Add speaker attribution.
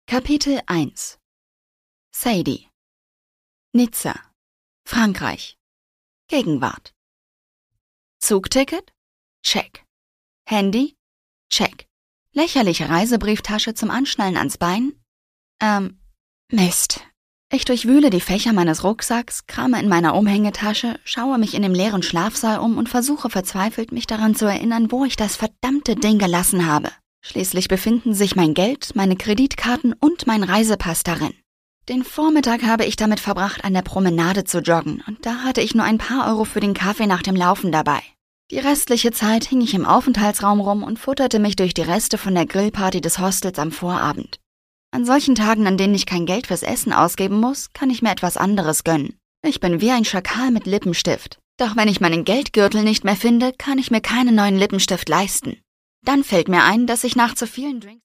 Speaker 1: Kapitel 1 Sadie Nizza, Frankreich. Gegenwart. Zugticket? Check. Handy? Check. Lächerliche Reisebrieftasche zum Anschnallen ans Bein? Mist. Ich durchwühle die Fächer meines Rucksacks, krame in meiner Umhängetasche, schaue mich in dem leeren Schlafsaal um und versuche verzweifelt, mich daran zu erinnern, wo ich das verdammte Ding gelassen habe. Schließlich befinden sich mein Geld, meine Kreditkarten und mein Reisepass darin. Den Vormittag habe ich damit verbracht, an der Promenade zu joggen, und da hatte ich nur ein paar Euro für den Kaffee nach dem Laufen dabei. Die restliche Zeit hing ich im Aufenthaltsraum rum und futterte mich durch die Reste von der Grillparty des Hostels am Vorabend. An solchen Tagen, an denen ich kein Geld fürs Essen ausgeben muss, kann ich mir etwas anderes gönnen. Ich bin wie ein Schakal mit Lippenstift. Doch wenn ich meinen Geldgürtel nicht mehr finde, kann ich mir keinen neuen Lippenstift leisten. Dann fällt mir ein, dass ich nach zu vielen Drinks